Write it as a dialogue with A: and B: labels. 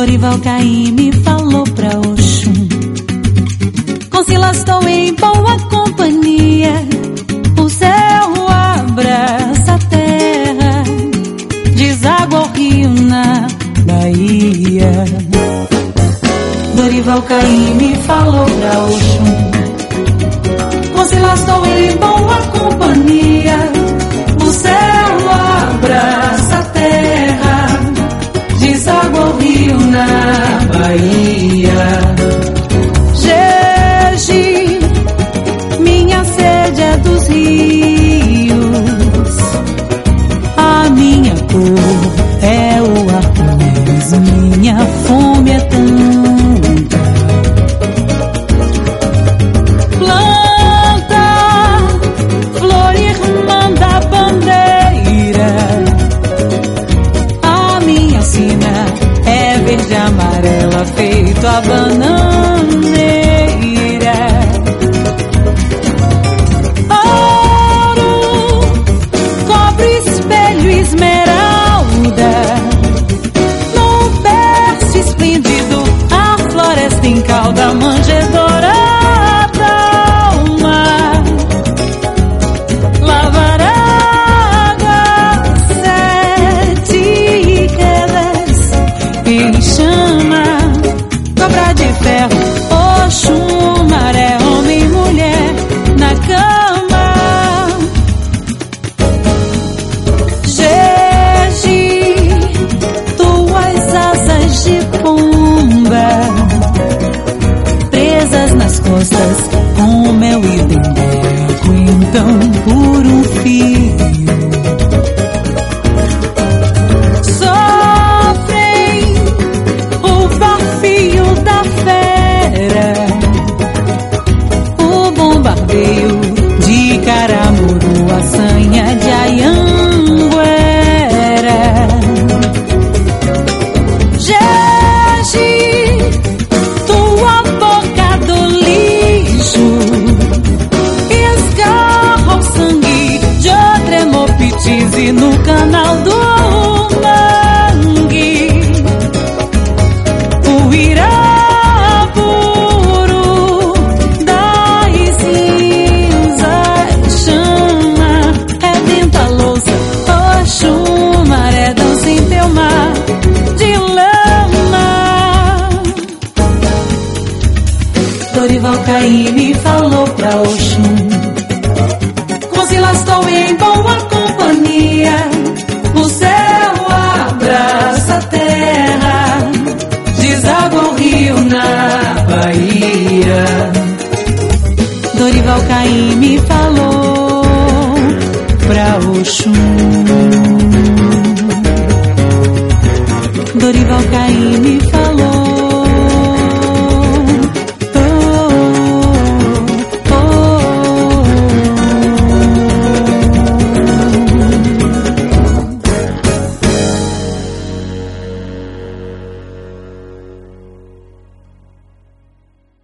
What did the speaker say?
A: Dorival Caymmi me falou pra Oxum: Concila, estou em boa companhia. O céu abraça a terra, deságua o rio na Bahia. Dorival Caymmi me falou pra Oxum: Concila, estou em boa companhia. O céu abraça a terra, deságua o rio na Bahia. Jeje, minha sede é dos rios, a minha cor é o arco-íris, minha fome é tanta. Planta, flor irmã da bandeira, a minha sina é verde e amarela, feito a bananeira. Ouro, cobre, espelho, esmeralda, no berço esplêndido a floresta em cauda, manjedoura d'alma, lavar água, sete quedas em chama, cobra de ferro, Oxum, maré, homem e mulher na cama. Jeje, tuas asas de pomba, presas nas costas com mel e dendeco, então por um fio sofrem o bafio da fera, o bombardeio de Caramuru, a sanha de Anhanguera. Jeje, tua boca do lixo escarra o sangue de Odremopitise no canal do Mangue. O Iraburu das cinzas chama, rebenta a louça, Oxum, maré, dança em teu mar de lama. Dorival Caymmi falou pra Oxum: Concila, estou em boa companhia. O céu abraça a terra, deságua o rio na Bahia. Dorival Caymmi falou pra Oxum. Dorival Caymmi